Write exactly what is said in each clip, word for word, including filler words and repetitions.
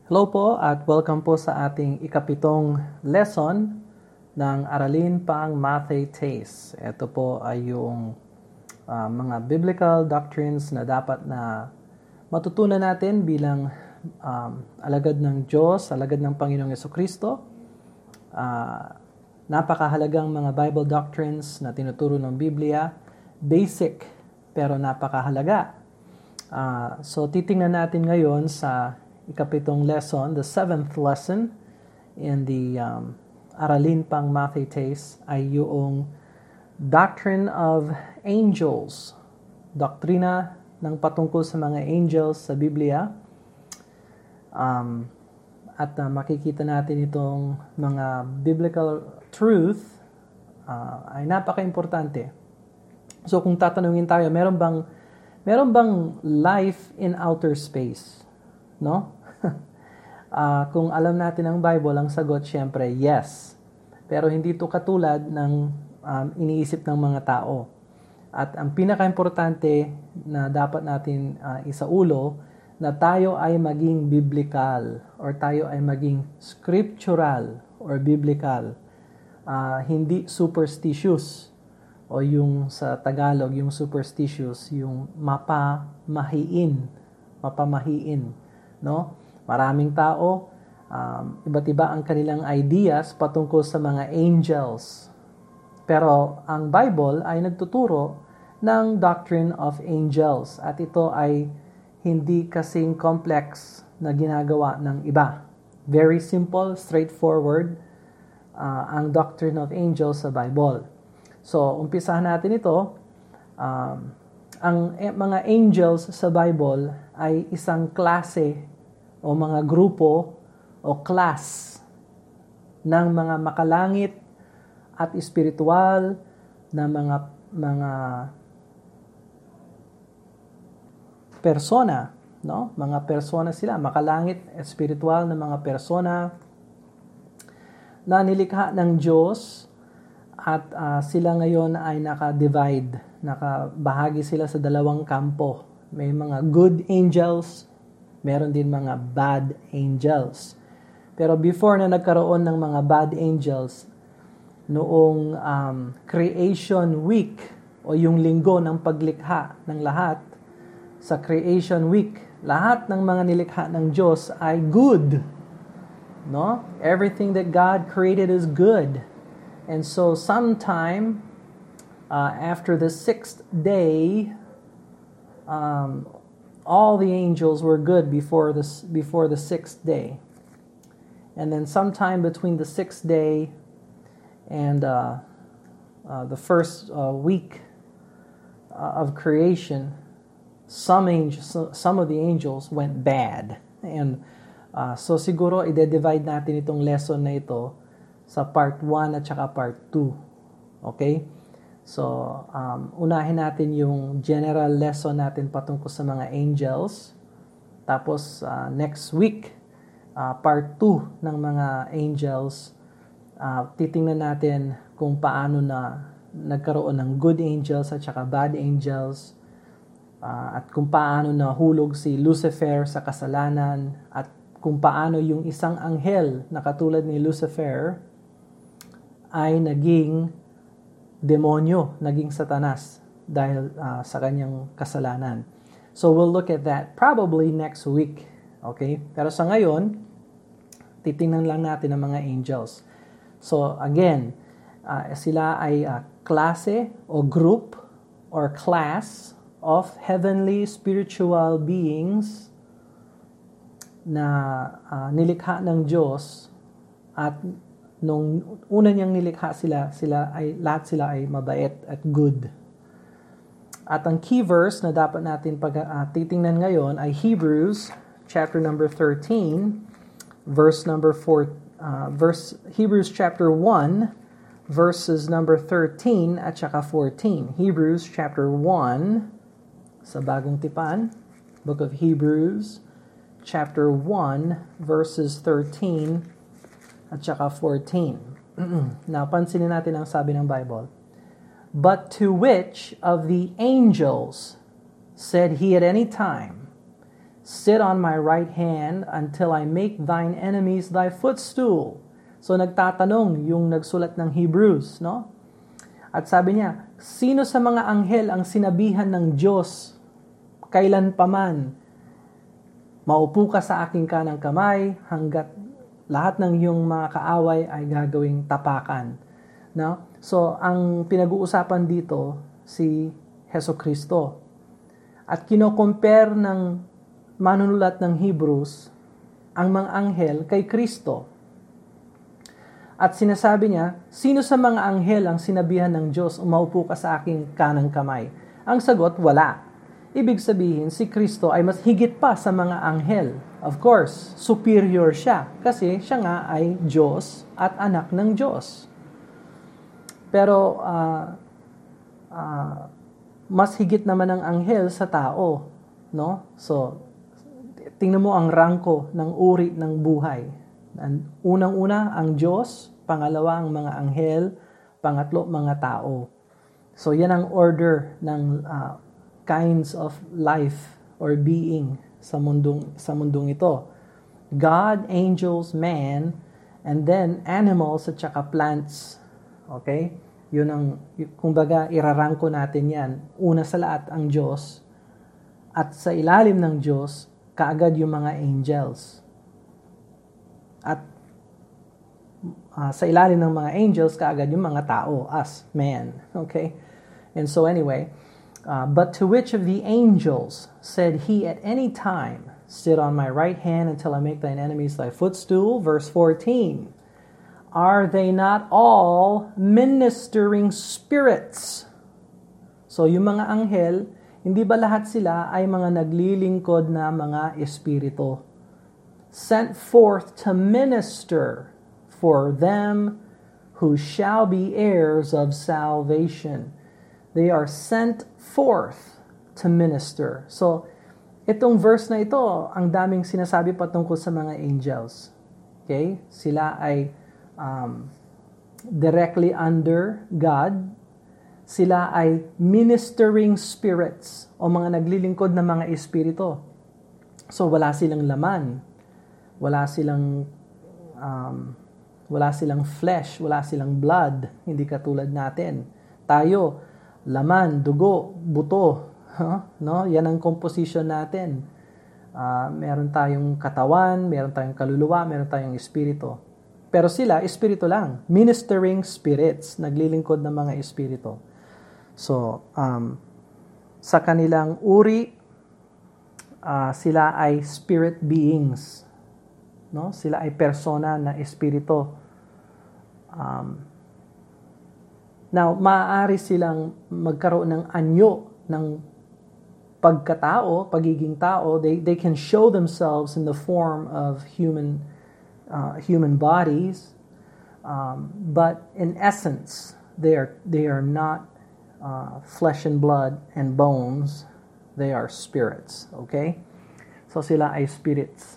Hello po at welcome po sa ating ikapitong lesson ng Aralin Pang Mathetes. Ito po ay yung uh, mga biblical doctrines na dapat na matutunan natin bilang um, alagad ng Diyos, alagad ng Panginoong Jesucristo. Uh, napakahalagang mga Bible doctrines na tinuturo ng Biblia. Basic pero napakahalaga. Uh, so titingnan natin ngayon sa ikapitong lesson, the seventh lesson in the um, Aralin Pang Mathetes ay yung Doctrine of Angels. Doktrina ng patungkol sa mga angels sa Biblia. Um, at uh, makikita natin itong mga biblical truth uh, ay napaka-importante. So kung tatanungin tayo, meron bang meron bang life in outer space? No? uh, kung alam natin ang Bible, ang sagot syempre, yes. Pero hindi ito katulad ng um, iniisip ng mga tao. At ang pinaka-importante na dapat natin uh, isaulo, na tayo ay maging biblical or tayo ay maging scriptural or biblical. Uh, hindi superstitious o yung sa Tagalog, yung superstitious, yung mapamahiin. Mapamahiin. No? Maraming tao, um, iba't iba ang kanilang ideas patungkol sa mga angels. Pero ang Bible ay nagtuturo ng doctrine of angels at ito ay hindi kasing complex na ginagawa ng iba. Very simple, straightforward uh, ang doctrine of angels sa Bible. So, umpisahan natin ito. Um, ang eh, mga angels sa Bible ay isang klase o mga grupo o class ng mga makalangit at espiritual na mga mga persona, no? Mga persona sila, makalangit, espiritual na mga persona na nilikha ng Diyos at uh, sila ngayon ay naka-divide, nakabahagi sila sa dalawang kampo. May mga good angels, meron din mga bad angels. Pero before na nagkaroon ng mga bad angels, noong um, creation week o yung linggo ng paglikha ng lahat, sa creation week, lahat ng mga nilikha ng Diyos ay good. No? Everything that God created is good. And so sometime uh, after the sixth day, um, all the angels were good before the, before the sixth day. And then sometime between the sixth day and uh, uh, the first uh, week uh, of creation, some angels, some of the angels went bad. And uh, so siguro i-divide natin itong lesson na ito sa part one at saka part two. Okay? So, um, unahin natin yung general lesson natin patungkol sa mga angels. Tapos, uh, next week, uh, part two ng mga angels, uh, titingnan natin kung paano na nagkaroon ng good angels at saka bad angels, uh, at kung paano nahulog si Lucifer sa kasalanan, at kung paano yung isang anghel na katulad ni Lucifer ay naging demonyo, naging satanas dahil uh, sa kanyang kasalanan. So we'll look at that probably next week. Okay? Pero sa ngayon, titingnan lang natin ang mga angels. So again, uh, sila ay uh, klase o group or class of heavenly spiritual beings na uh, nilikha ng Diyos, at nung una niyang nilikha sila, sila ay lahat sila ay mabait at good. At ang key verse na dapat natin pag uh, titingnan ngayon ay Hebrews chapter number thirteen, verse number four, uh, verse Hebrews chapter one, verses number thirteen at saka fourteen. Hebrews chapter one sa Bagong Tipan, Book of Hebrews chapter one, verses thirteen at saka fourteen. Now, pansinin natin ang sabi ng Bible. But to which of the angels said he at any time, Sit on my right hand until I make thine enemies thy footstool. So nagtatanong yung nagsulat ng Hebrews, no? At sabi niya, sino sa mga anghel ang sinabihan ng Diyos kailan paman, maupo ka sa aking kanang kamay hanggat lahat ng iyong mga kaaway ay gagawing tapakan. No? So, ang pinag-uusapan dito si Hesukristo. At kino-compare ng manunulat ng Hebrews ang mga anghel kay Kristo. At sinasabi niya, sino sa mga anghel ang sinabihan ng Diyos, umaupo ka sa aking kanang kamay? Ang sagot, wala. Ibig sabihin, si Kristo ay mas higit pa sa mga anghel. Of course, superior siya kasi siya nga ay Diyos at anak ng Diyos. Pero uh, uh, mas higit naman ang anghel sa tao, no? So, tingnan mo ang rangko ng uri ng buhay. Unang-una ang Diyos, pangalawa ang mga anghel, pangatlo mga tao. So, yan ang order ng uh, kinds of life or being sa mundong sa mundong ito. God, angels, man, and then animals at saka plants. Okay? Yun ang, kumbaga, irarangko natin yan. Una sa lahat ang Diyos. At sa ilalim ng Diyos, kaagad yung mga angels. At uh, sa ilalim ng mga angels, kaagad yung mga tao, us, man. Okay? And so anyway, Uh, but to which of the angels said he at any time, sit on my right hand until I make thine enemies thy footstool? Verse fourteen. Are they not all ministering spirits? So yung mga anghel, hindi ba lahat sila ay mga naglilingkod na mga espiritu? Sent forth to minister for them who shall be heirs of salvation. They are sent forth to minister. So, itong verse na ito, ang daming sinasabi patungkol sa mga angels. Okay? Sila ay um, directly under God. Sila ay ministering spirits o mga naglilingkod na mga espiritu. So, wala silang laman. Wala silang um, wala silang flesh. Wala silang blood. Hindi katulad natin. Tayo, laman, dugo, buto, huh? No? Yan ang composition natin. Uh, meron tayong katawan, meron tayong kaluluwa, meron tayong espiritu. Pero sila, espiritu lang. Ministering spirits, naglilingkod ng mga espiritu. So, um, sa kanilang uri, uh, sila ay spirit beings. No? Sila ay persona na espiritu. Um, Now, maaari silang magkaroon ng anyo ng pagkatao, pagiging tao. They they can show themselves in the form of human uh, human bodies, um, but in essence, they are they are not uh, flesh and blood and bones. They are spirits. Okay, so sila ay spirits.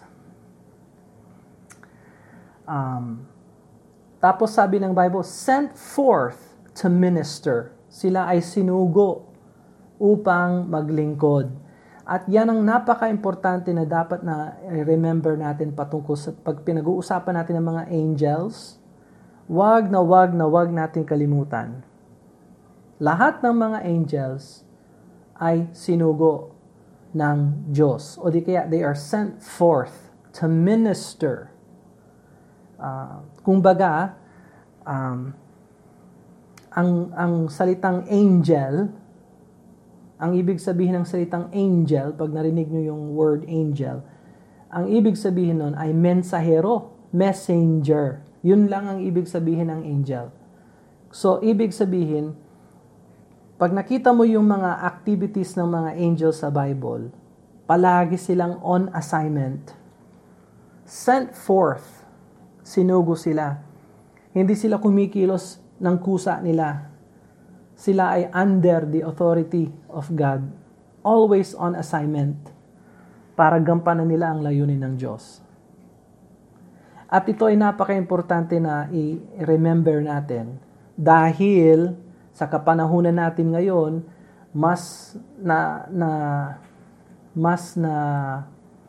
Um, tapos sabi ng Bible, sent forth to minister. Sila ay sinugo upang maglingkod. At yan ang napaka-importante na dapat na remember natin patungkol sa pag pinag-uusapan natin ng mga angels. Wag na wag na wag natin kalimutan. Lahat ng mga angels ay sinugo ng Diyos. O di kaya they are sent forth to minister. Uh, kumbaga, um, ang ang salitang angel, ang ibig sabihin ng salitang angel, pag narinig nyo yung word angel, ang ibig sabihin nun ay mensahero, messenger. Yun lang ang ibig sabihin ng angel. So, ibig sabihin, pag nakita mo yung mga activities ng mga angels sa Bible, palagi silang on assignment. Sent forth, sinugo sila. Hindi sila kumikilos ng kusa nila. Sila ay under the authority of God, always on assignment, para gampanan nila ang layunin ng Diyos. At ito ay napaka-importante na i-remember natin dahil sa kapanahunan natin ngayon, mas na, na mas na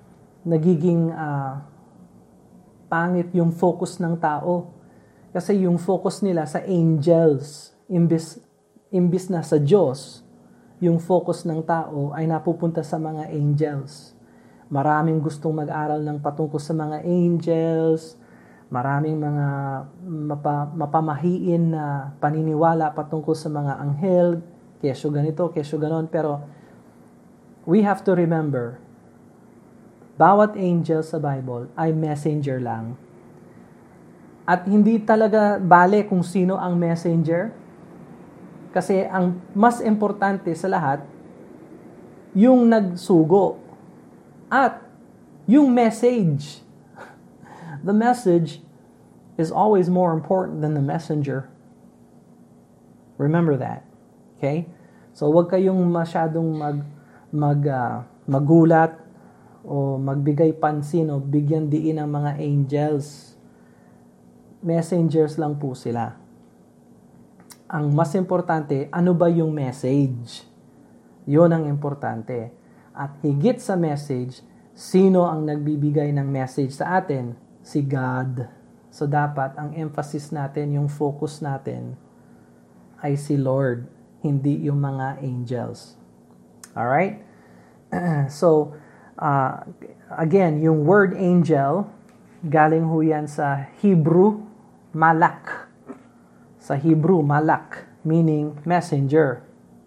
nagiging uh, pangit yung focus ng tao. Kasi yung focus nila sa angels, imbis, imbis na sa Diyos, yung focus ng tao ay napupunta sa mga angels. Maraming gustong mag-aral ng patungkol sa mga angels, maraming mga mapa, mapamahiin na paniniwala patungkol sa mga anghel, kesyo ganito, kesyo ganon. Pero we have to remember, bawat angel sa Bible ay messenger lang. At hindi talaga bale kung sino ang messenger. Kasi ang mas importante sa lahat, yung nagsugo at yung message. The message is always more important than the messenger. Remember that. Okay? So wag kayong masyadong mag mag uh, magulat o magbigay pansin o bigyan diin ng mga angels. Messengers lang po sila. Ang mas importante, ano ba yung message? Yun ang importante. At higit sa message, sino ang nagbibigay ng message sa atin? Si God. So dapat ang emphasis natin, yung focus natin ay si Lord, hindi yung mga angels. Alright? So, uh, again, yung word angel, galing ho yan sa Hebrew, malak. Sa Hebrew, malak, meaning messenger.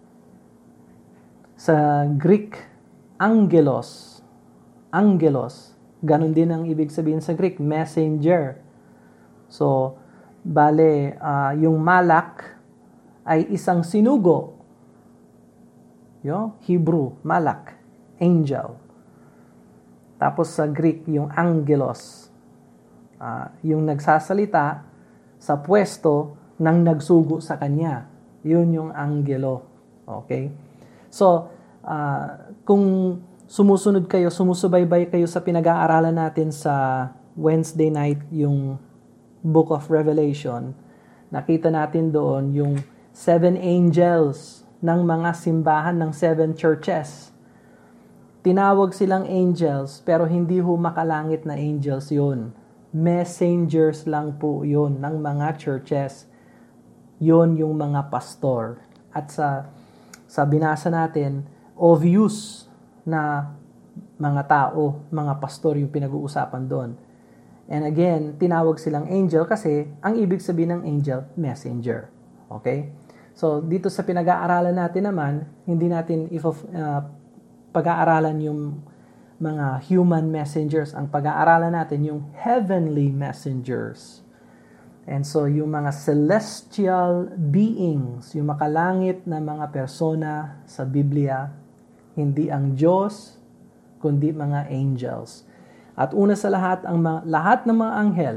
Sa Greek, angelos. Angelos. Ganon din ang ibig sabihin sa Greek, messenger. So, bale, uh, yung malak ay isang sinugo. Yo, Hebrew, malak, angel. Tapos sa Greek, yung angelos. Uh, yung nagsasalita sa pwesto ng nagsugo sa kanya. Yun yung anghelo. Okay? So, uh, kung sumusunod kayo, sumusubaybay kayo sa pinag-aaralan natin sa Wednesday night, yung Book of Revelation, nakita natin doon yung seven angels ng mga simbahan ng seven churches. Tinawag silang angels, pero hindi ho makalangit na angels yun. Messengers lang po yun ng mga churches. Yun yung mga pastor. At sa, sa binasa natin, obvious na mga tao, mga pastor yung pinag-uusapan doon. And again, tinawag silang angel kasi ang ibig sabihin ng angel, messenger. Okay? So, dito sa pinag-aaralan natin naman, hindi natin if of, uh, pag-aaralan yung mga human messengers. Ang pag-aaralan natin yung heavenly messengers. And so, yung mga celestial beings, yung makalangit na mga persona sa Biblia, hindi ang Diyos, kundi mga angels. At una sa lahat, ang mga, lahat ng mga anghel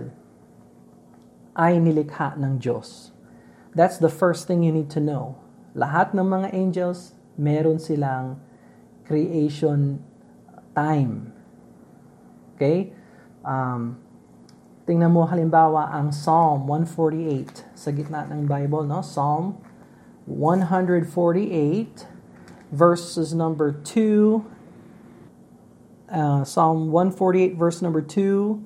ay nilikha ng Diyos. That's the first thing you need to know. Lahat ng mga angels, meron silang creation time. Okay? Um, tingnan mo halimbawa ang Psalm one forty-eight sa gitna ng Bible, no? Psalm one forty-eight verses number two. Uh, Psalm one forty-eight verse number two.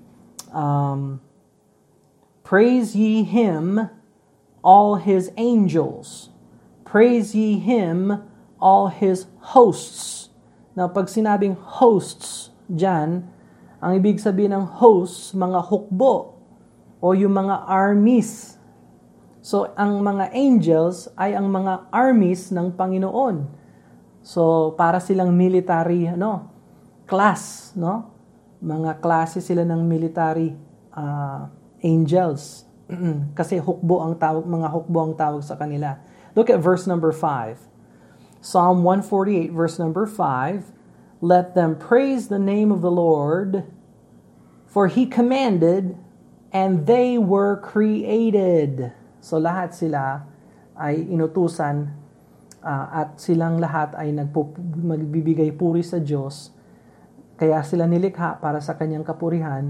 Um, Praise ye him, all his angels. Praise ye him, all his hosts. Now, pag sinabing hosts dyan, ang ibig sabihin ng hosts, mga hukbo o yung mga armies. So, ang mga angels ay ang mga armies ng Panginoon. So, para silang military, ano, class, no? Mga klase sila ng military uh, angels. Kasi hukbo ang tawag, mga hukbo ang tawag sa kanila. Look at verse number five. Psalm one forty-eight, verse number five, let them praise the name of the Lord, for He commanded, and they were created. So lahat sila ay inutusan uh, at silang lahat ay nagpo, magbibigay puri sa Diyos. Kaya sila nilikha para sa Kanyang kapurihan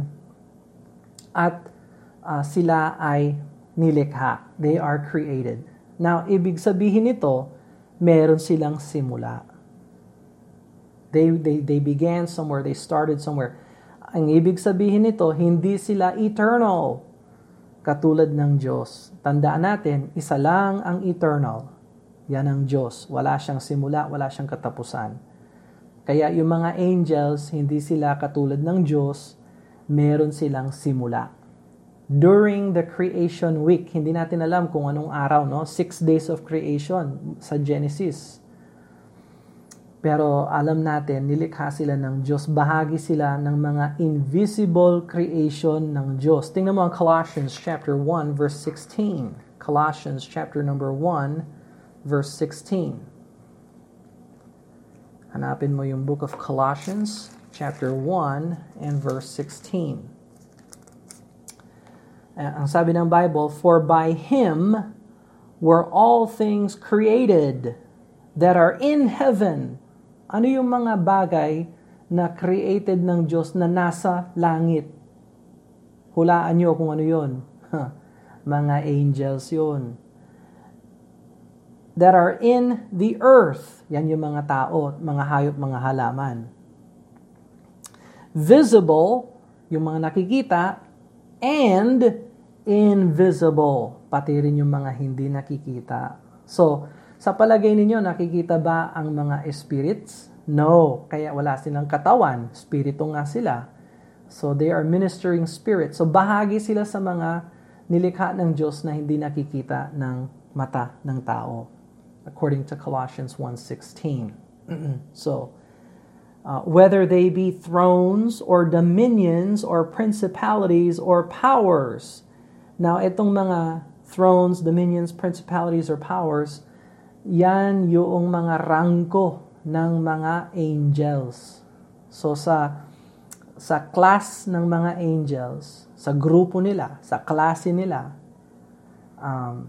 at uh, sila ay nilikha. They are created. Now, ibig sabihin nito, meron silang simula. They, they, they began somewhere, they started somewhere. Ang ibig sabihin nito, hindi sila eternal katulad ng Diyos. Tandaan natin, isa lang ang eternal. Yan ang Diyos. Wala siyang simula, wala siyang katapusan. Kaya yung mga angels, hindi sila katulad ng Diyos, meron silang simula. During the creation week, hindi natin alam kung anong araw, no? Six days of creation sa Genesis. Pero alam natin, nilikha sila ng Diyos. Bahagi sila ng mga invisible creation ng Diyos. Tingnan mo ang Colossians chapter one, verse sixteen. Colossians chapter number one, verse sixteen. Hanapin mo yung book of Colossians chapter one and verse sixteen. Uh, ang sabi ng Bible, for by Him were all things created that are in heaven. Ano yung mga bagay na created ng Diyos na nasa langit? Hulaan nyo kung ano yun. Mga angels yun. That are in the earth. Yan yung mga tao, mga hayop, mga halaman. Visible, yung mga nakikita, and invisible. Pati rin yung mga hindi nakikita. So, sa palagay ninyo, nakikita ba ang mga spirits? No. Kaya wala silang katawan. Spirito nga sila. So, they are ministering spirits. So, bahagi sila sa mga nilikha ng Diyos na hindi nakikita ng mata ng tao. According to Colossians one sixteen. So, uh, whether they be thrones or dominions or principalities or powers. Now, itong mga thrones, dominions, principalities, or powers, yan yung mga rangko ng mga angels. So, sa sa class ng mga angels, sa grupo nila, sa klase nila, um,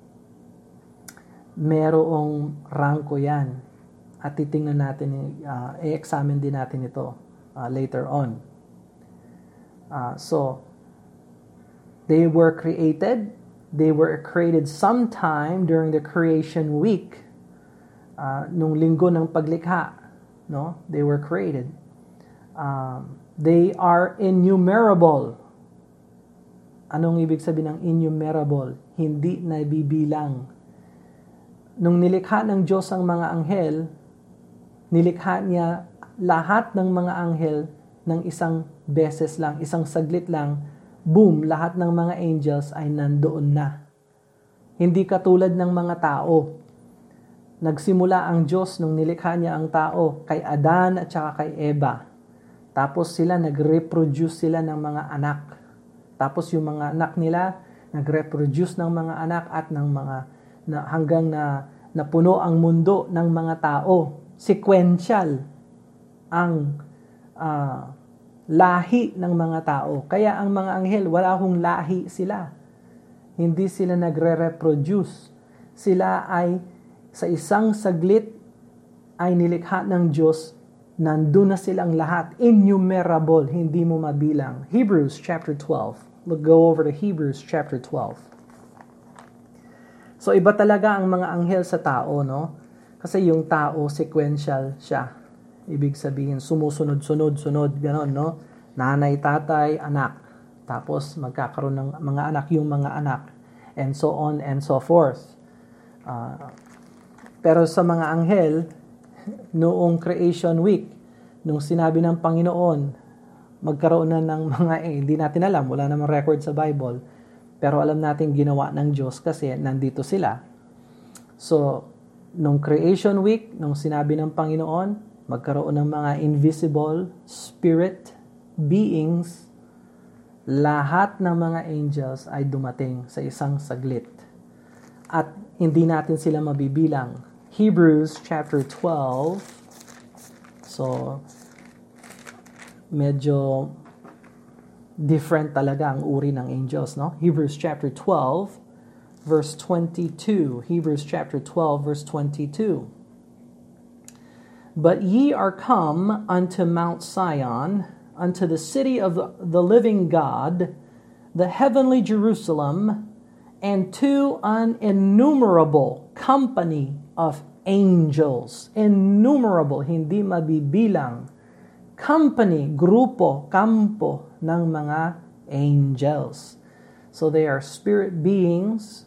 merong rangko yan. At titingnan natin, uh, i-examine din natin ito uh, later on. Uh, so, they were created. They were created sometime during the creation week. Uh, nung linggo ng paglikha, no? They were created. Um, they are innumerable. Anong ibig sabihin ng innumerable? Hindi nabibilang. Nung nilikha ng Diyos ang mga anghel, nilikha niya lahat ng mga anghel ng isang beses lang, isang saglit lang, boom, lahat ng mga angels ay nandoon na. Hindi katulad ng mga tao. Nagsimula ang Diyos nung nilikha niya ang tao kay Adan at saka kay Eva. Tapos sila nag-reproduce sila ng mga anak. Tapos yung mga anak nila nag-reproduce ng mga anak at ng mga na, hanggang na napuno ang mundo ng mga tao. Sequential ang uh, lahi ng mga tao. Kaya ang mga anghel, wala hong lahi sila. Hindi sila nagre-reproduce. Sila ay sa isang saglit ay nilikha ng Diyos, nandun na silang lahat. Innumerable, hindi mo mabilang. Hebrews chapter twelve. We'll go over to Hebrews chapter twelve. So iba talaga ang mga anghel sa tao, no? Kasi yung tao, sequential siya. Ibig sabihin, sumusunod-sunod-sunod, gano'n, no? Nanay, tatay, anak. Tapos magkakaroon ng mga anak yung mga anak. And so on and so forth. Uh, pero sa mga anghel, noong creation week, nung sinabi ng Panginoon, magkaroon na ng mga, eh, hindi natin alam, wala namang record sa Bible, pero alam natin ginawa ng Diyos kasi nandito sila. So, nung creation week, nung sinabi ng Panginoon, magkaroon ng mga invisible spirit beings, lahat ng mga angels ay dumating sa isang saglit. At hindi natin sila mabibilang. Hebrews chapter twelve. So, medyo different talaga ang uri ng angels, no? Hebrews chapter twelve, verse twenty-two. Hebrews chapter twelve, verse twenty-two. But ye are come unto Mount Sion, unto the city of the living God, the heavenly Jerusalem, and to an innumerable company of angels. Innumerable, hindi mabibilang. Company, grupo, kampo ng mga angels. So they are spirit beings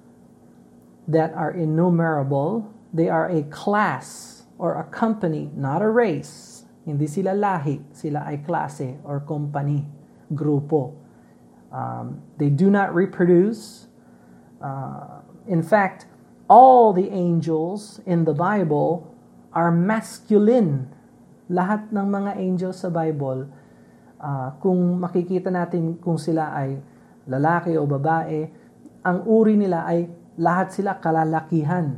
that are innumerable. They are a class or a company, not a race. Hindi sila lahi, sila ay klase or company, grupo. Um, they do not reproduce. Uh, in fact, all the angels in the Bible are masculine. Lahat ng mga angels sa Bible, uh, kung makikita natin kung sila ay lalaki o babae, ang uri nila ay lahat sila kalalakihan.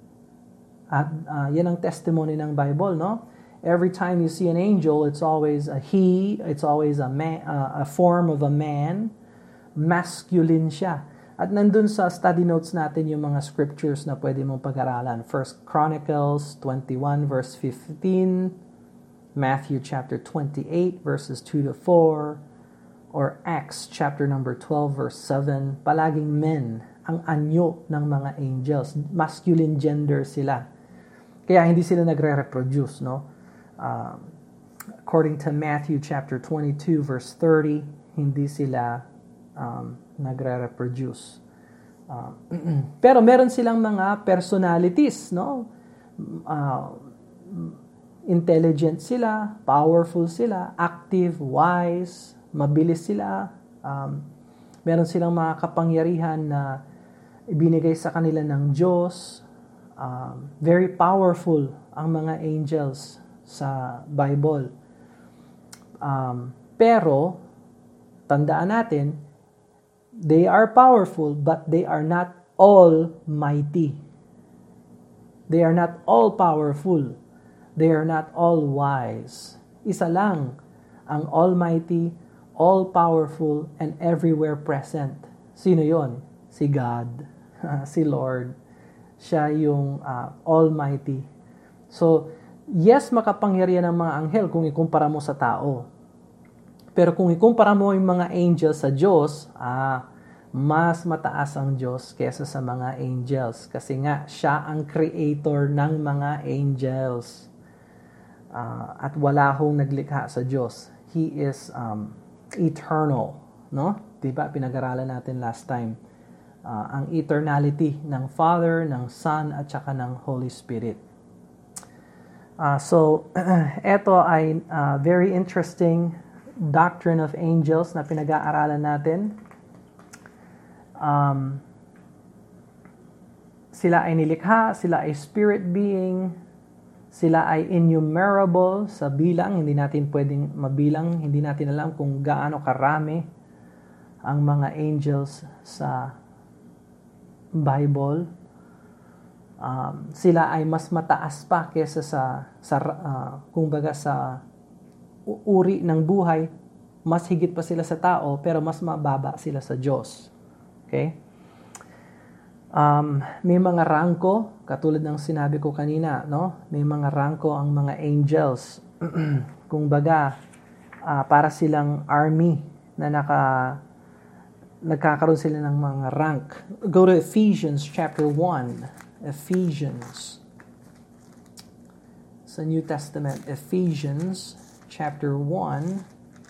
At uh, yan ang testimony ng Bible, no? Every time you see an angel, it's always a he, it's always a man, uh, a form of a man. Masculine siya. At nandun sa study notes natin yung mga scriptures na pwede mong pag-aralan. First Chronicles twenty-one verse fifteen, Matthew chapter twenty-eight verses two to four, or Acts chapter number twelve verse seven. Palaging men ang anyo ng mga angels. Masculine gender sila. Kaya hindi sila nagre-reproduce, no? Uh, according to Matthew chapter twenty-two verse thirty, hindi sila um, nagre-reproduce. Uh, pero meron silang mga personalities, no? Uh, intelligent sila, powerful sila, active, wise, mabilis sila. Um, meron silang mga kapangyarihan na ibinigay sa kanila ng Diyos. Um, very powerful ang mga angels sa Bible. Um, pero, tandaan natin, they are powerful, but they are not almighty. They are not all powerful. They are not all wise. Isa lang ang almighty, all-powerful, and everywhere present. Sino yon? Si God. Si Lord. Siya yung uh, almighty. So, yes, makapangyarihan ang mga anghel kung ikumpara mo sa tao. Pero kung ikumpara mo yung mga angels sa Diyos, ah, mas mataas ang Diyos kesa sa mga angels. Kasi nga, siya ang creator ng mga angels. Uh, at wala hong naglikha sa Diyos. He is um, eternal. No? Diba? Pinag-aralan natin last time. Uh, ang eternality ng Father, ng Son, at saka ng Holy Spirit. Uh, so, ito ay uh, very interesting doctrine of angels na pinag-aaralan natin. Um, sila ay nilikha, sila ay spirit being, sila ay innumerable sa bilang, hindi natin pwedeng mabilang, hindi natin alam kung gaano karami ang mga angels sa Bible. Um, sila ay mas mataas pa kesa sa, sa uh, kumbaga sa uri ng buhay, mas higit pa sila sa tao, pero mas mababa sila sa Diyos. Okay? Um, may mga rangko, katulad ng sinabi ko kanina, no? May mga rangko ang mga angels. Kumbaga, uh, para silang army na naka nagkakaroon sila ng mga rank. Go to Ephesians chapter one. Ephesians. Sa New Testament, Ephesians chapter one.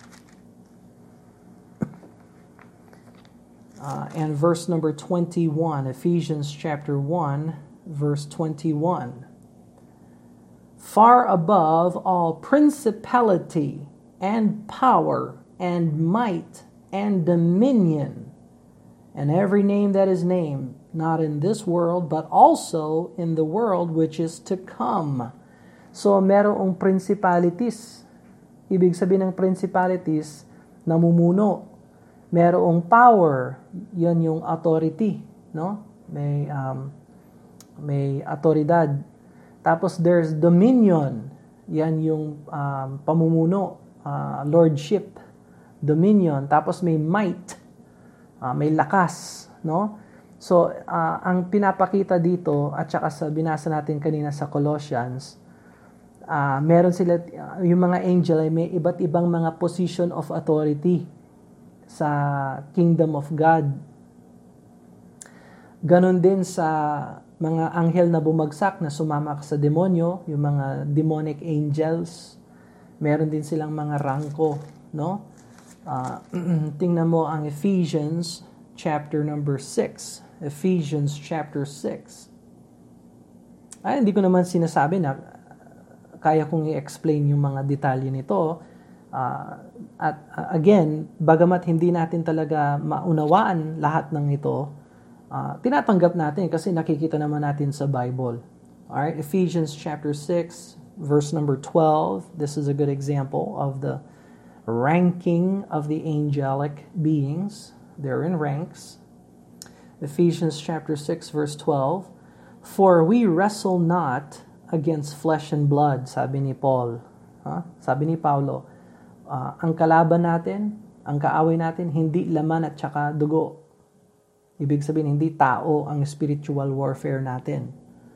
Uh, and verse number twenty-one. Ephesians chapter one, verse twenty-one. Far above all principality and power and might and dominion, and every name that is named, not in this world, but also in the world which is to come. So, merong principalities. Ibig sabihin ng principalities, namumuno. Merong power, yan yung authority, no? May, um, may autoridad. Tapos, there's dominion. Yan yung um, pamumuno, uh, lordship. Dominion, tapos may might, uh, may lakas, no? So, uh, ang pinapakita dito, at saka sa binasa natin kanina sa Colossians, uh, meron sila, uh, yung mga angel ay may iba't ibang mga position of authority sa kingdom of God. Ganon din sa mga anghel na bumagsak na sumama sa demonyo, yung mga demonic angels, meron din silang mga rangko, no? Uh, tingnan mo ang Ephesians chapter number six. Ephesians chapter six. Ay, hindi ko naman sinasabi na kaya kong i-explain yung mga detalye nito. Uh, at uh, again, bagamat hindi natin talaga maunawaan lahat ng ito, uh, tinatanggap natin kasi nakikita naman natin sa Bible. Alright, Ephesians chapter six, verse number twelve. This is a good example of the ranking of the angelic beings. They're in ranks. Ephesians chapter six, verse twelve. For we wrestle not against flesh and blood, sabi ni Paul. Huh? Sabi ni Paulo, uh, ang kalaban natin, ang kaaway natin, hindi laman at saka dugo. Ibig sabihin, hindi tao ang spiritual warfare natin.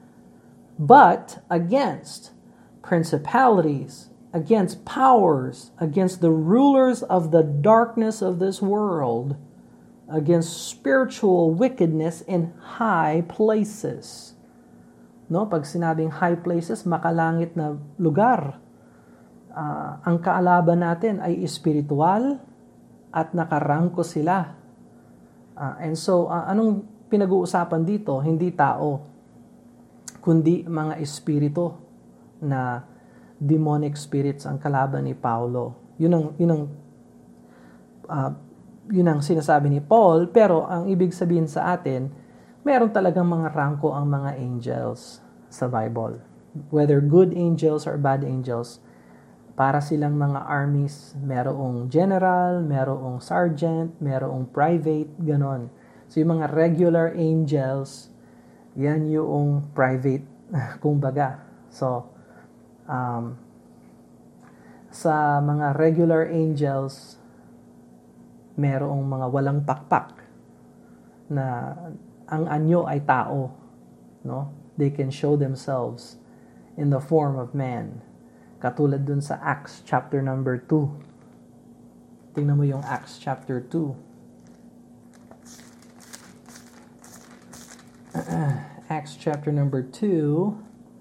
But against principalities, against powers, against the rulers of the darkness of this world, against spiritual wickedness in high places. No, pag sinabing high places, makalangit na lugar. Uh, ang kaalaban natin ay espiritual at nakarangko sila. Uh, and so, uh, anong pinag-uusapan dito? Hindi tao, kundi mga espiritu na demonic spirits ang kalaban ni Paulo. Yun ang, yun ang, uh, yun ang sinasabi ni Paul, pero ang ibig sabihin sa atin, meron talagang mga rangko ang mga angels sa Bible. Whether good angels or bad angels, para silang mga armies, merong general, merong sergeant, merong private, ganon. So yung mga regular angels, yan yung private, kumbaga. So, um, sa mga regular angels, merong mga walang pakpak na ang anyo ay tao, no? They can show themselves in the form of man. Katulad dun sa Acts chapter number two. Tingnan mo yung Acts chapter two. Acts chapter number two.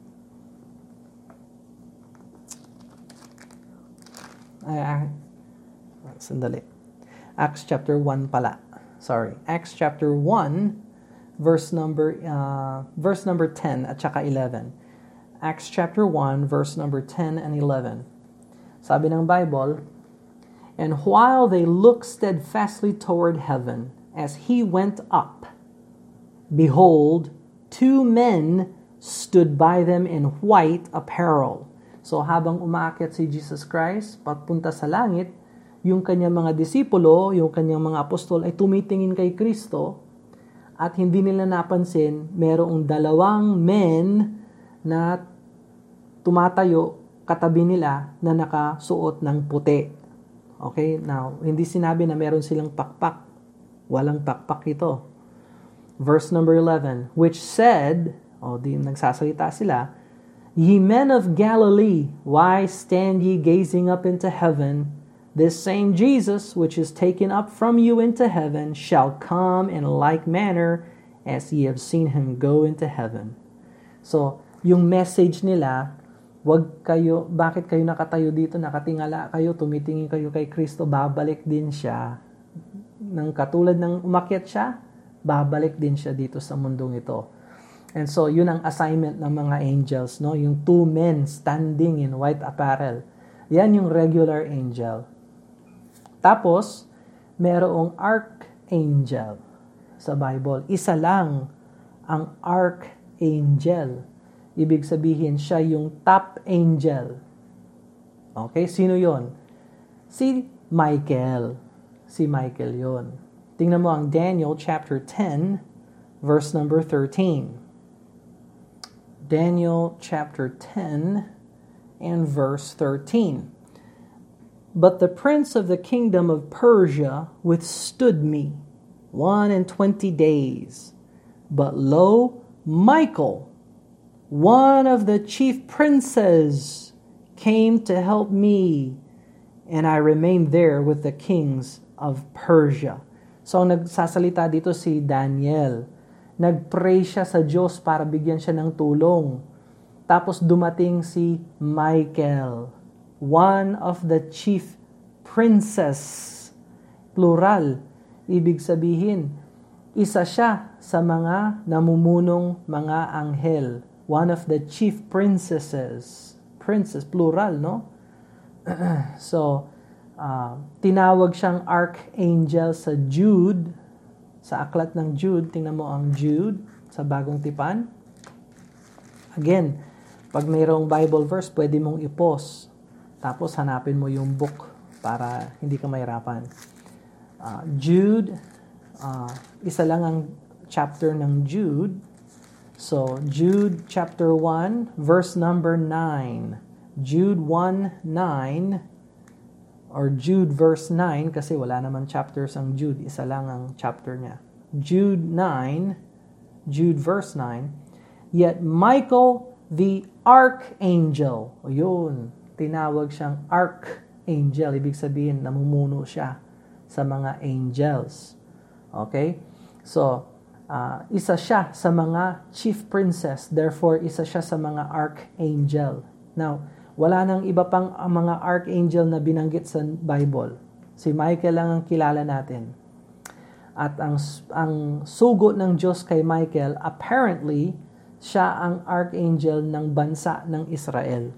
Ay, ay, sandali. Acts chapter one pala. Sorry. Acts chapter one, verse number uh, verse number ten at saka eleven. Acts chapter one, verse number ten and eleven. Sabi ng Bible, and while they looked steadfastly toward heaven, as he went up, behold, two men stood by them in white apparel. So habang umaakit si Jesus Christ, papunta sa langit, yung kanyang mga disipulo, yung kanyang mga apostol ay tumitingin kay Kristo at hindi nila napansin merong dalawang men na tumatayo katabi nila na nakasuot ng puti. Okay? Now, hindi sinabi na meron silang pakpak. Walang pakpak ito. Verse number eleven, which said, o oh, di nagsasalita sila, ye men of Galilee, why stand ye gazing up into heaven? This same Jesus, which is taken up from you into heaven, shall come in like manner as ye have seen him go into heaven. So, yung message nila, wag kayo, bakit kayo nakatayo dito, nakatingala kayo, tumitingin kayo kay Kristo, babalik din siya. Nang katulad ng umakyat siya, babalik din siya dito sa mundong ito. And so, yun ang assignment ng mga angels, no? Yung two men standing in white apparel. Yan yung regular angel. Tapos, merong archangel sa Bible. Isa lang ang archangel. Ibig sabihin, siya yung top angel. Okay? Sino yon? Si Michael. Si Michael yon. Tingnan mo ang Daniel chapter ten, verse number thirteen. Daniel chapter ten and verse thirteen. But the prince of the kingdom of Persia withstood me one and twenty days. But lo, Michael, one of the chief princes, came to help me, and I remained there with the kings of Persia. So, nagsasalita dito si Daniel nag-pray siya sa Diyos para bigyan siya ng tulong. Tapos dumating si Michael, one of the chief princes. Plural. Ibig sabihin, isa siya sa mga namumunong mga anghel. One of the chief princesses. Princess, plural, no? So, uh, tinawag siyang archangel sa Jude. Sa aklat ng Jude, tingnan mo ang Jude sa Bagong Tipan. Again, pag mayroong Bible verse, pwede mong i-pause. Tapos hanapin mo yung book para hindi ka mahirapan. Uh, Jude, uh, isa lang ang chapter ng Jude. So, Jude chapter one, verse number nine. Jude one nine, or Jude verse nine, kasi wala naman chapters ang Jude. Isa lang ang chapter niya. Jude nine, Jude verse nine. Yet Michael the archangel, o yun, tinawag siyang archangel. Ibig sabihin, namumuno siya sa mga angels. Okay? So, uh, isa siya sa mga chief princess. Therefore, isa siya sa mga archangel. Now, wala nang iba pang uh, mga archangel na binanggit sa Bible. Si Michael lang ang kilala natin. At ang, ang sugo ng Diyos kay Michael, apparently, siya ang archangel ng bansa ng Israel.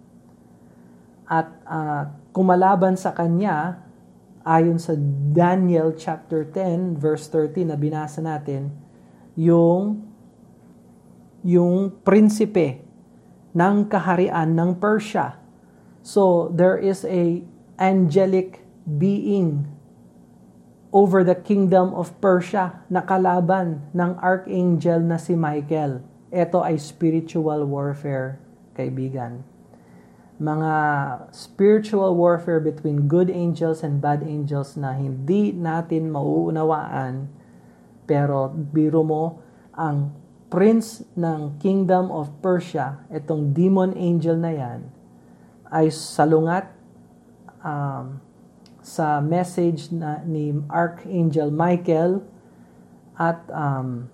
At uh, kumalaban sa kanya, ayon sa Daniel chapter ten, verse thirteen na binasa natin, yung, yung prinsipe ng kaharian ng Persia. So, there is a angelic being over the kingdom of Persia na kalaban ng archangel na si Michael. Ito ay spiritual warfare, kaibigan. Mga spiritual warfare between good angels and bad angels na hindi natin mauunawaan, pero biro mo, ang prince ng kingdom of Persia, itong demon angel na yan, ay salungat um, sa message na ni Archangel Michael at um,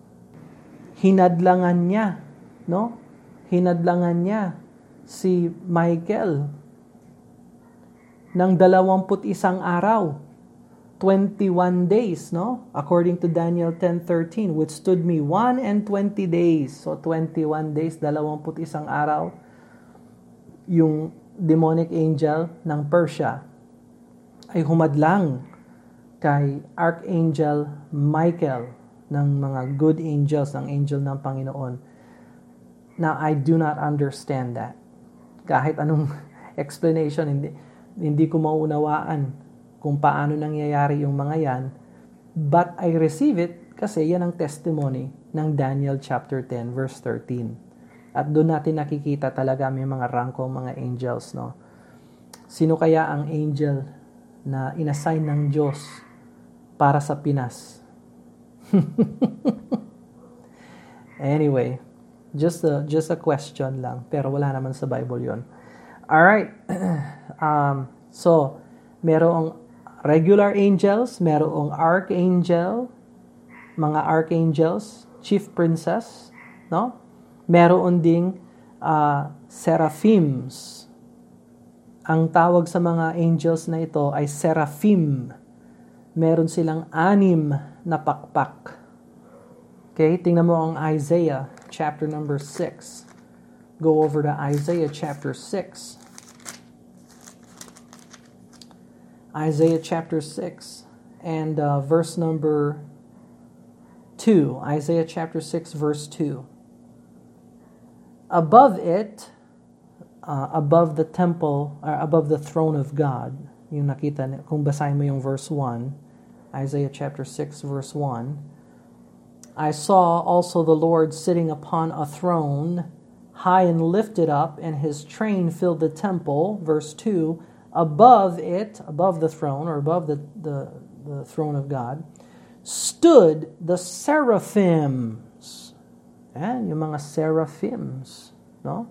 hinadlangan niya, no? Hinadlangan niya si Michael ng dalawamput isang araw, twenty-one days, no? According to Daniel ten thirteen, withstood me one and twenty days. So twenty-one days, dalawamput isang araw, yung demonic angel ng Persia ay humadlang kay Archangel Michael ng mga good angels, ng angel ng Panginoon. Now, I do not understand that. Kahit anong explanation, hindi, hindi ko maunawaan kung paano nangyayari yung mga yan. But I receive it kasi yan ang testimony ng Daniel chapter ten, verse thirteen. At doon natin nakikita talaga may mga rangko, mga angels, no? Sino kaya ang angel na inassign ng Diyos para sa Pinas? Anyway, just a, just a question lang. Pero wala naman sa Bible yon. Alright. um, so, merong regular angels, merong archangel, mga archangels, chief princess, no? Meron ding uh, seraphims. Ang tawag sa mga angels na ito ay seraphim. Meron silang anim na pakpak. Okay, tingnan mo ang Isaiah chapter number six. Go over to Isaiah chapter six. Isaiah chapter six and uh, verse number two. Isaiah chapter six verse two. Above it, uh, above the temple, or above the throne of God, yung nakita, kung basahin mo yung verse one, Isaiah chapter six verse one, I saw also the Lord sitting upon a throne, high and lifted up, and his train filled the temple. Verse two, above it, above the throne, or above the, the, the throne of God, stood the seraphims. Yan, yung mga seraphims, no?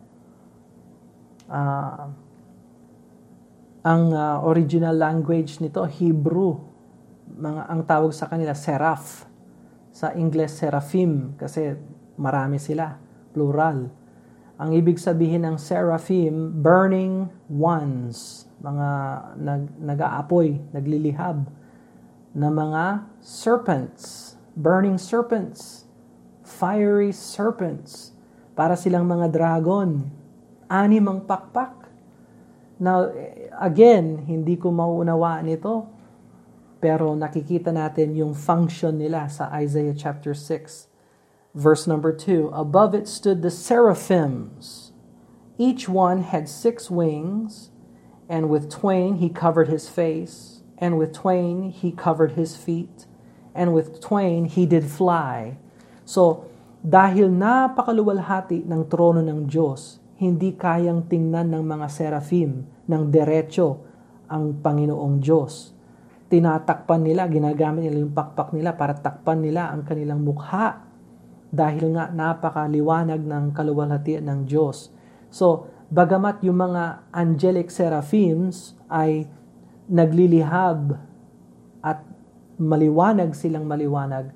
Uh, ang uh, original language nito, Hebrew. Mga, ang tawag sa kanila, seraph. Sa Ingles, seraphim, kasi marami sila, plural. Ang ibig sabihin ng seraphim, burning ones, mga nag, nag-aapoy, naglilihab, na mga serpents, burning serpents, fiery serpents, para silang mga dragon, anim ang pakpak. Now, again, hindi ko mauunawaan ito, pero nakikita natin yung function nila sa Isaiah chapter six, verse number two. Above it stood the seraphims. Each one had six wings, and with twain he covered his face, and with twain he covered his feet, and with twain he did fly. So, dahil napakaluwalhati ng trono ng Diyos, hindi kayang tingnan ng mga seraphim ng derecho ang Panginoong Diyos. Tinatakpan nila, ginagamit nila yung pakpak nila para takpan nila ang kanilang mukha dahil nga napakaliwanag ng kaluwalhatian ng Diyos. So, bagamat yung mga angelic seraphims ay naglilihab at maliwanag silang maliwanag,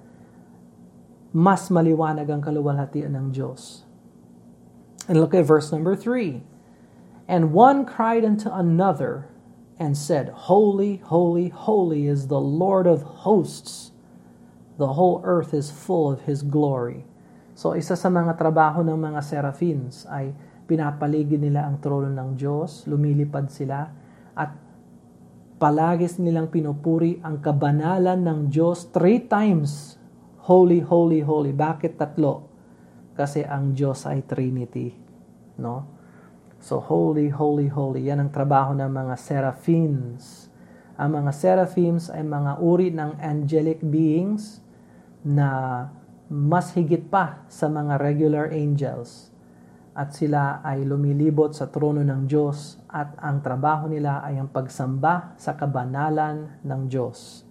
mas maliwanag ang kaluwalhatian ng Diyos. And look at verse number three. And one cried unto another and said, Holy, holy, holy is the Lord of hosts. The whole earth is full of His glory. So, isa sa mga trabaho ng mga seraphims ay pinapaligid nila ang trono ng Diyos, lumilipad sila, at palagis nilang pinupuri ang kabanalan ng Diyos three times. Holy, holy, holy. Bakit tatlo? Kasi ang Diyos ay Trinity. No? So, holy, holy, holy. Yan ang trabaho ng mga seraphims. Ang mga seraphims ay mga uri ng angelic beings na mas higit pa sa mga regular angels. At sila ay lumilibot sa trono ng Diyos at ang trabaho nila ay ang pagsamba sa kabanalan ng Diyos.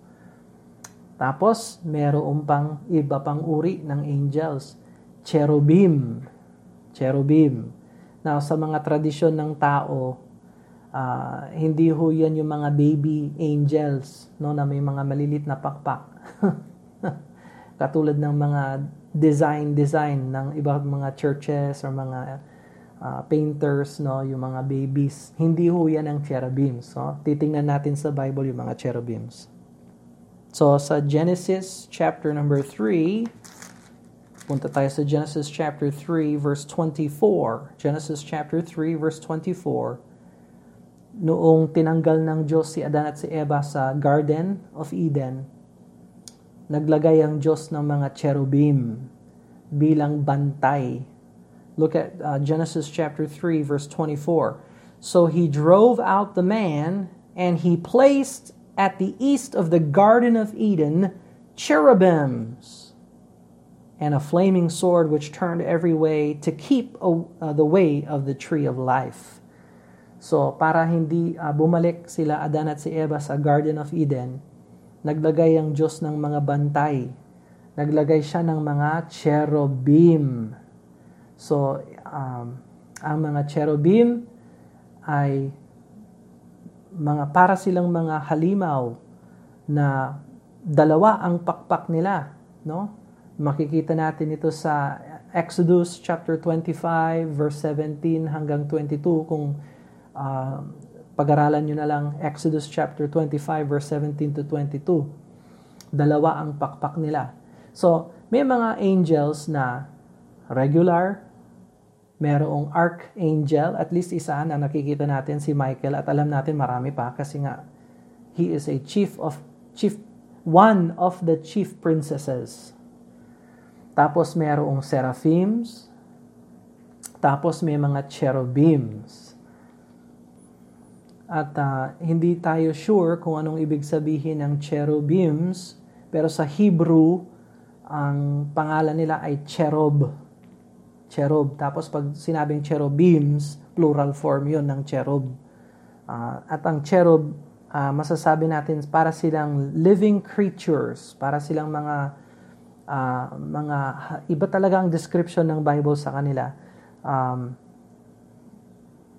Tapos, meron pang iba pang uri ng angels. Cherubim. Cherubim. Now, sa mga tradisyon ng tao, uh, hindi ho yan yung mga baby angels, no, na may mga malilit na pakpak. Katulad ng mga design-design ng ibang mga churches or mga uh, painters, no, yung mga babies. Hindi ho yan ang cherubims. No? Titingnan natin sa Bible yung mga cherubims. So, sa Genesis chapter number three, punta tayo sa Genesis chapter three, verse twenty-four. Genesis chapter three, verse twenty-four. Noong tinanggal ng Diyos si Adan at si Eva sa Garden of Eden, naglagay ang Diyos ng mga cherubim bilang bantay. Look at uh, Genesis chapter three, verse twenty-four. So he drove out the man, and he placed at the east of the Garden of Eden cherubims, and a flaming sword which turned every way to keep uh, the way of the tree of life. So, para hindi uh, bumalik sila Adan at si Eva sa Garden of Eden, naglagay ang Diyos ng mga bantay. Naglagay siya ng mga cherubim. So, um, ang mga cherubim ay mga para silang mga halimaw na dalawa ang pakpak nila, no? Makikita natin ito sa Exodus chapter twenty-five, verse seventeen hanggang twenty-two. Kung uh, pag-aralan nyo na lang Exodus chapter twenty-five, verse seventeen to twenty-two. Dalawa ang pakpak nila. So, may mga angels na regular, merong archangel, at least isa na nakikita natin si Michael, at alam natin marami pa kasi nga he is a chief of chief one of the chief princesses. Tapos mayroong seraphims. Tapos may mga cherubims. At uh, hindi tayo sure kung anong ibig sabihin ng cherubims, pero sa Hebrew, ang pangalan nila ay cherub. Cherub. Tapos pag sinabing cherubims, plural form yun ng cherub. Uh, at ang cherub, uh, masasabi natin, para silang living creatures, para silang mga Uh, mga iba talaga ang description ng Bible sa kanila. Um,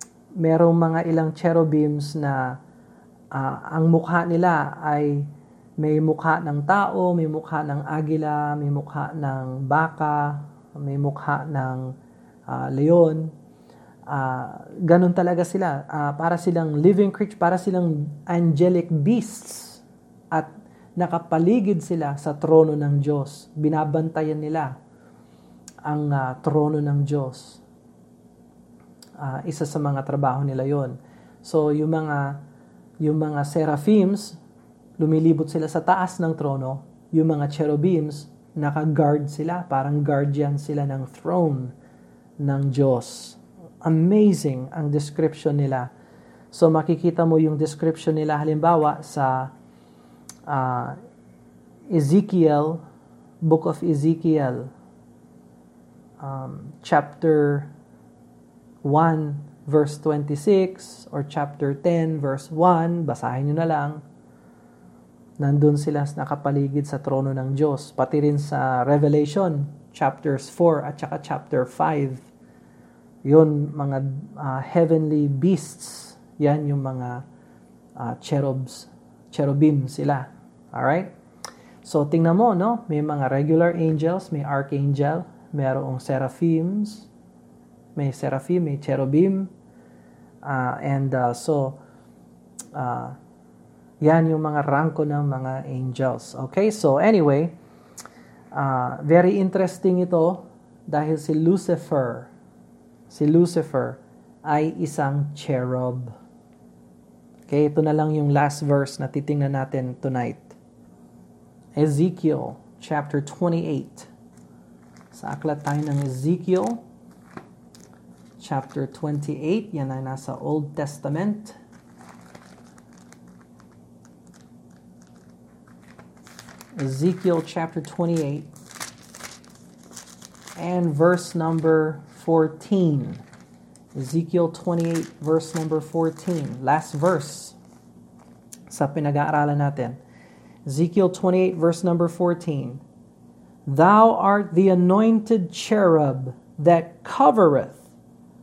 merong mga ilang cherubims na uh, ang mukha nila ay May mukha ng tao, may mukha ng agila, may mukha ng baka, may mukha ng uh, leon. Uh, ganun talaga sila. Uh, para silang living creature, para silang angelic beasts. At nakapaligid sila sa trono ng Diyos. Binabantayan nila ang uh, trono ng Diyos. Uh, isa sa mga trabaho nila yon. So, yung mga, yung mga seraphims, lumilibot sila sa taas ng trono. Yung mga cherubims, naka-guard sila. Parang guardian sila ng throne ng Diyos. Amazing ang description nila. So, makikita mo yung description nila halimbawa sa uh, Ezekiel, Book of Ezekiel, um, chapter one, verse twenty-six, or chapter ten, verse one, basahin nyo na lang. Nandun sila nakapaligid sa trono ng Diyos. Pati rin sa Revelation, chapters four at saka chapter five. Yun, mga uh, heavenly beasts. Yan yung mga uh, cherubs, cherubim sila. Alright? So, tingnan mo, no? May mga regular angels, may archangel, mayroong seraphims, may seraphim, may cherubim. Uh, and uh, so, uh, yan yung mga rangko ng mga angels. Okay, so anyway, uh, very interesting ito dahil si Lucifer, si Lucifer ay isang cherub. Okay, ito na lang yung last verse na titingnan natin tonight. Ezekiel chapter twenty-eight. Sa aklat tayo ng Ezekiel chapter twenty-eight. Yan ay nasa Old Testament. Ezekiel chapter twenty-eight and verse number fourteen. Ezekiel twenty-eight verse number fourteen. Last verse sa pinag-aaralan natin. Ezekiel twenty-eight verse number fourteen. Thou art the anointed cherub that covereth,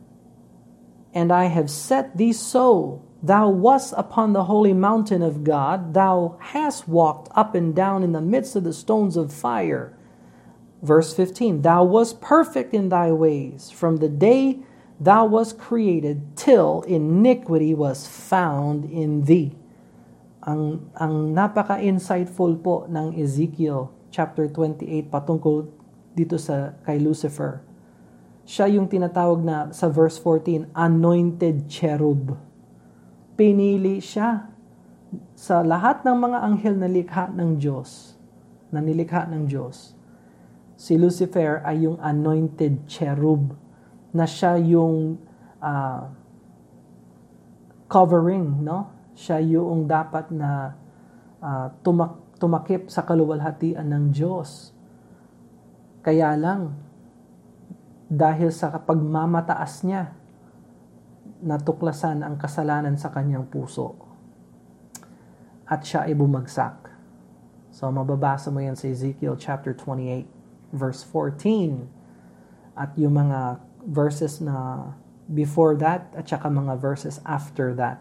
and I have set thee so. Thou wast upon the holy mountain of God. Thou hast walked up and down in the midst of the stones of fire. Verse fifteen. Thou wast perfect in thy ways from the day thou wast created till iniquity was found in thee. Ang, ang napaka-insightful po ng Ezekiel chapter twenty-eight patungkol dito sa kay Lucifer. Siya yung tinatawag na sa verse fourteen, anointed cherub. Pinili siya sa lahat ng mga anghel na likha ng Diyos, na nilikha ng Diyos. Si Lucifer ay yung anointed cherub, na siya yung uh, covering, no? Siya yung dapat na uh, tumak tumakip sa kaluwalhatian ng Diyos. Kaya lang, dahil sa pagmamataas niya, natuklasan ang kasalanan sa kanyang puso. At siya ay bumagsak. So, mababasa mo yan sa Ezekiel chapter twenty-eight, verse fourteen. At yung mga verses na before that, at saka mga verses after that.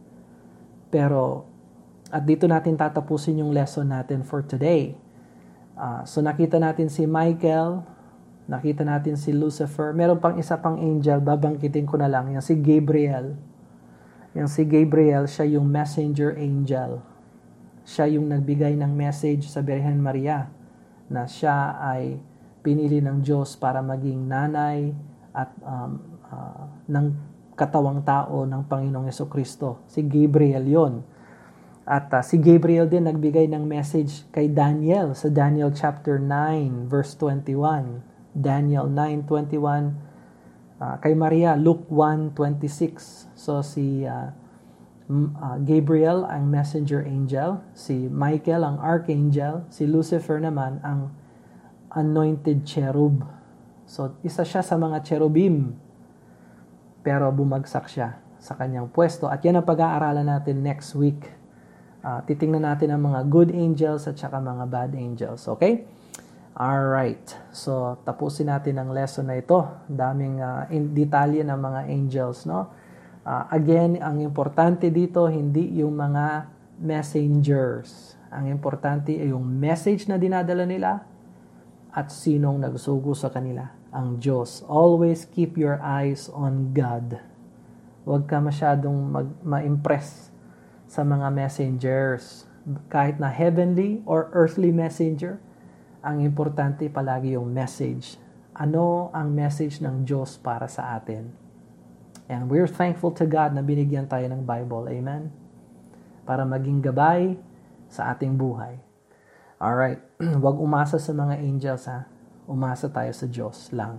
Pero, at dito natin tatapusin yung lesson natin for today. Uh, so, nakita natin si Michael, nakita natin si Lucifer. Meron pang isa pang angel, babangkitin ko na lang. Yung si Gabriel. Yung si Gabriel, siya yung messenger angel. Siya yung nagbigay ng message sa Birhen Maria na siya ay pinili ng Diyos para maging nanay at um, uh, ng katawang tao ng Panginoong Jesucristo. Si Gabriel yon. At uh, si Gabriel din nagbigay ng message kay Daniel sa Daniel chapter nine verse twenty-one. Daniel nine twenty-one, uh, kay Maria, Luke one twenty-six. So, si uh, uh, Gabriel ang messenger angel, si Michael ang archangel, si Lucifer naman ang anointed cherub. So, isa siya sa mga cherubim, pero bumagsak siya sa kanyang pwesto. At yan ang pag-aaralan natin next week. Uh, titingnan natin ang mga good angels at saka mga bad angels. Okay? Alright, so tapusin natin ang lesson na ito. Daming uh, in detalye ng mga angels, no? Uh, again, ang importante dito, hindi yung mga messengers. Ang importante ay yung message na dinadala nila at sinong nagsugo sa kanila. Ang Diyos. Always keep your eyes on God. Huwag ka masyadong mag, ma-impress sa mga messengers. Kahit na heavenly or earthly messenger, ang importante palagi yung message. Ano ang message ng Diyos para sa atin? And we're thankful to God na binigyan tayo ng Bible. Amen? Para maging gabay sa ating buhay. Alright. Huwag umasa sa mga angels, ha? Umasa tayo sa Diyos lang.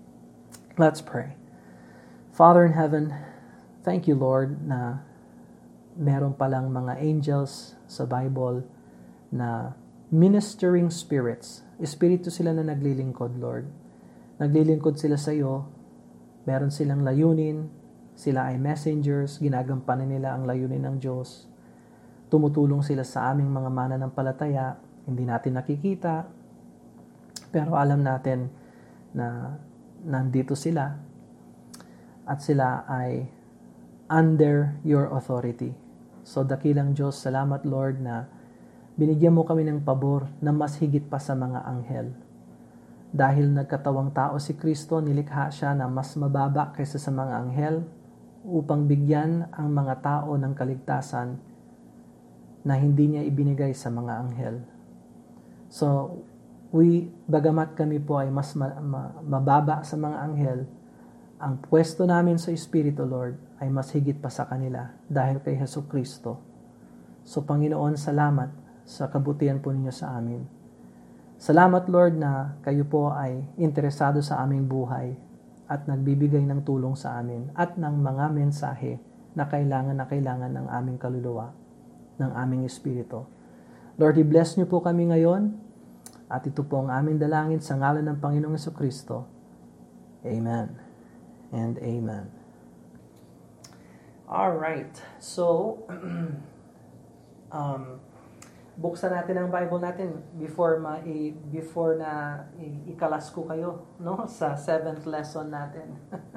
Let's pray. Father in heaven, thank you, Lord, na meron palang mga angels sa Bible na ministering spirits. Espiritu sila na naglilingkod, Lord. Naglilingkod sila sa iyo. Meron silang layunin. Sila ay messengers. Ginagampanan nila ang layunin ng Diyos. Tumutulong sila sa aming mga mananampalataya. Hindi natin nakikita. Pero alam natin na nandito sila. At sila ay under your authority. So dakilang Diyos, salamat Lord na binigyan mo kami ng pabor na mas higit pa sa mga anghel. Dahil nagkatawang tao si Kristo, nilikha siya na mas mababa kaysa sa mga anghel upang bigyan ang mga tao ng kaligtasan na hindi niya ibinigay sa mga anghel. So, we, bagamat kami po ay mas ma, ma, mababa sa mga anghel, ang pwesto namin sa Espiritu, Lord, ay mas higit pa sa kanila dahil kay Hesus Kristo. So, Panginoon, salamat sa kabutihan po ninyo sa amin. Salamat, Lord, na kayo po ay interesado sa aming buhay at nagbibigay ng tulong sa amin at ng mga mensahe na kailangan na kailangan ng aming kaluluwa, ng aming Espiritu. Lord, i-bless niyo po kami ngayon at ito po ang aming dalangin sa ngalan ng Panginoong Jesucristo. Amen and amen. All right. So, um, buksan natin ang Bible natin before ma i, before na i, ikalas ko kayo, no, sa seventh lesson natin.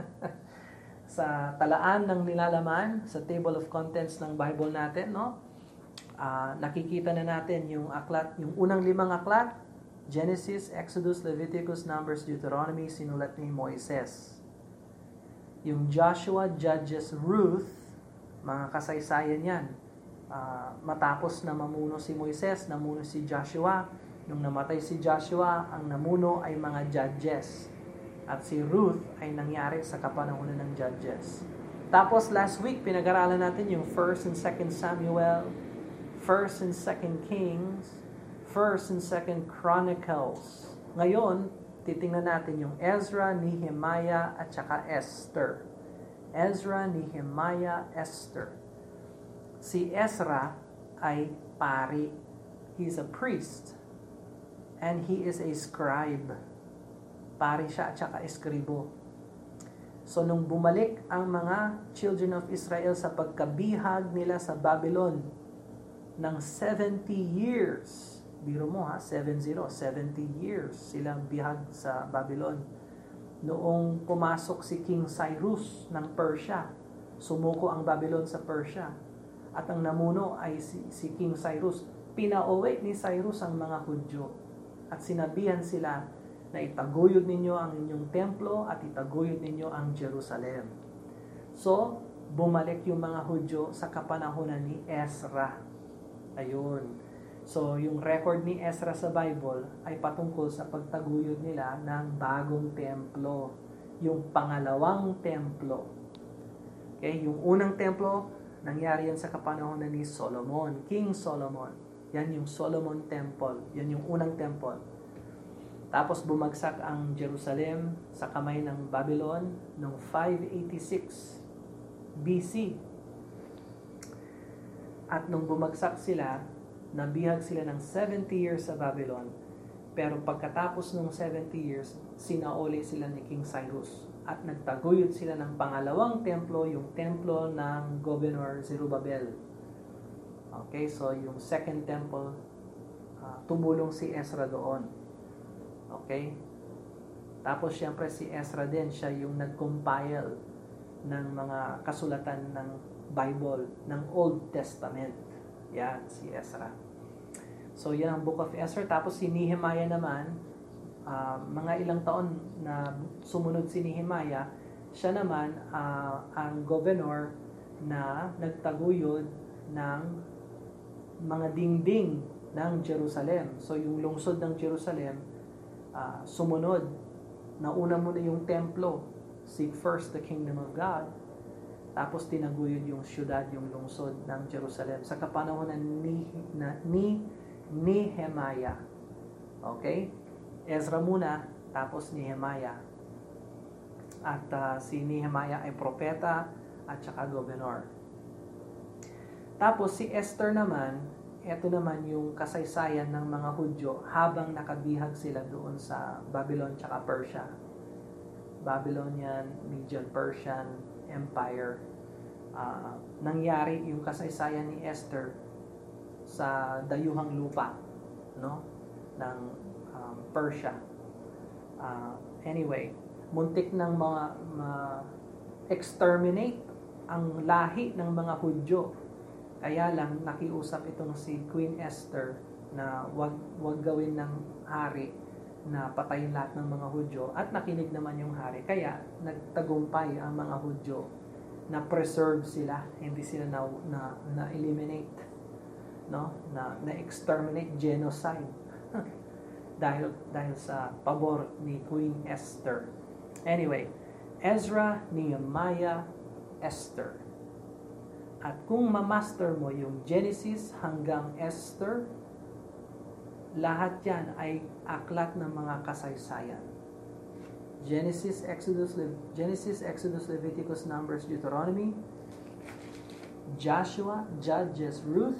Sa talaan ng nilalaman, sa table of contents ng Bible natin, no? Uh, nakikita na natin yung aklat, yung unang limang aklat, Genesis, Exodus, Leviticus, Numbers, Deuteronomy, sinulat ni Moises. Yung Joshua, Judges, Ruth, mga kasaysayan yan. Uh, matapos na mamuno si Moises, namuno si Joshua. Nung namatay si Joshua, ang namuno ay mga judges. At si Ruth ay nangyari sa kapanahunan ng judges. Tapos last week, pinag-aralan natin yung first and second Samuel, first and second Kings, first and second Chronicles. Ngayon, titingnan natin yung Ezra, Nehemiah, at saka Esther. Ezra, Nehemiah, Esther. Si Ezra ay pari. He's a priest. And he is a scribe. Pari siya at saka eskribo. So, nung bumalik ang mga children of Israel sa pagkabihag nila sa Babylon ng seventy years, biro mo ha, seven zero, seventy years silang bihag sa Babylon. Noong pumasok si King Cyrus ng Persia, sumuko ang Babylon sa Persia. At ang namuno ay si, si King Cyrus. Pinauwi ni Cyrus ang mga Hudyo. At sinabihan sila na itaguyod ninyo ang inyong templo at itaguyod ninyo ang Jerusalem. So, bumalik yung mga Hudyo sa kapanahunan ni Ezra. Ayun. So, yung record ni Ezra sa Bible ay patungkol sa pagtaguyod nila ng bagong templo. Yung pangalawang templo. Okay? Yung unang templo, nangyari yan sa kapanahonan ni Solomon, King Solomon. Yan yung Solomon Temple. Yan yung unang temple. Tapos bumagsak ang Jerusalem sa kamay ng Babylon noong five eighty-six B C. At nung bumagsak sila, nabihag sila ng seventy years sa Babylon. Pero pagkatapos ng seventy years, sinauli sila ni King Cyrus. At nagtaguyod sila ng pangalawang templo, yung templo ng Governor Zerubbabel. Okay, so yung second temple, uh, tumulong si Ezra doon. Okay? Tapos syempre si Ezra din, siya yung nag-compile ng mga kasulatan ng Bible, ng Old Testament. Yan, si Ezra. So, yan ang Book of Esther. Tapos si Nehemiah naman, uh, mga ilang taon na sumunod si Nehemiah, siya naman uh, ang governor na nagtaguyod ng mga dingding ng Jerusalem. So, yung lungsod ng Jerusalem, uh, sumunod. Nauna muna yung templo. Seek first the kingdom of God. Tapos tinaguyod yung syudad, yung lungsod ng Jerusalem sa kapanahon na ni, na, ni Nehemiah. Okay? Ezra muna, tapos Nehemiah. At uh, si Nehemiah ay propeta at saka gobernador. Tapos si Esther naman, ito naman yung kasaysayan ng mga Hudyo habang nakabihag sila doon sa Babylon tsaka Persia. Babylonian, Median Persian Empire. Uh, nangyari yung kasaysayan ni Esther sa dayuhang lupa, no, ng um, Persia. Uh, anyway, muntik ng mga ma-exterminate ang lahi ng mga Hudyo. Kaya lang nakiusap itong si Queen Esther na wag wag gawin ng hari na patayin lahat ng mga Hudyo, at nakinig naman yung hari. Kaya nagtagumpay ang mga Hudyo na preserve sila, hindi sila na na, na eliminate, no? Na na exterminate, genocide. dahil dahil sa pabor ni Queen Esther. Anyway, Ezra, Nehemiah, Esther. At kung ma-master mo yung Genesis hanggang Esther, lahat yan ay aklat ng mga kasaysayan. Genesis, Exodus, Le- Genesis, Exodus, Leviticus, Numbers, Deuteronomy, Joshua, Judges, Ruth,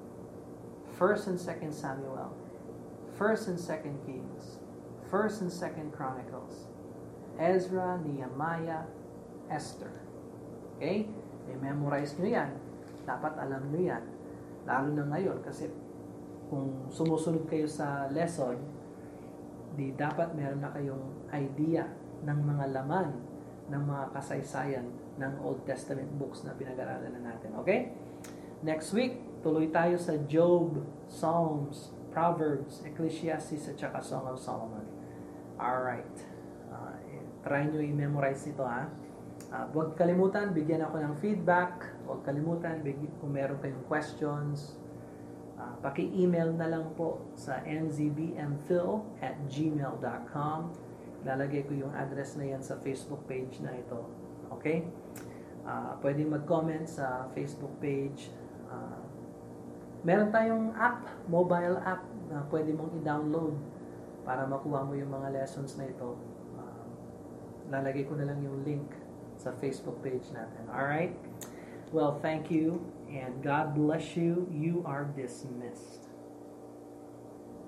First and Second Samuel, First and Second Kings, First and Second Chronicles, Ezra, Nehemiah, Esther. Okay? I-memorize nyo yan. Dapat alam nyo yan. Lalo na ngayon kasi kung sumusunod kayo sa lesson, di dapat meron na kayong idea ng mga laman ng mga kasaysayan ng Old Testament books na pinag-aralan na natin. Okay? Next week, tuloy tayo sa Job, Psalms, Proverbs, Ecclesiastes, at saka Song of Solomon. Alright. Uh, try nyo i-memorize ito, ha? Uh, huwag kalimutan, bigyan ako ng feedback. Huwag kalimutan, bigyan, kung meron kayong questions, uh, paki-email na lang po sa n z b m phil at gmail dot com. Lalagay ko yung address na yan sa Facebook page na ito. Okay? Uh, pwede mag-comment sa Facebook page. Uh, meron tayong app, mobile app, na pwede mong i-download para makuha mo yung mga lessons na ito. Uh, lalagay ko na lang yung link sa Facebook page natin. Alright? Well, thank you and God bless you. You are dismissed.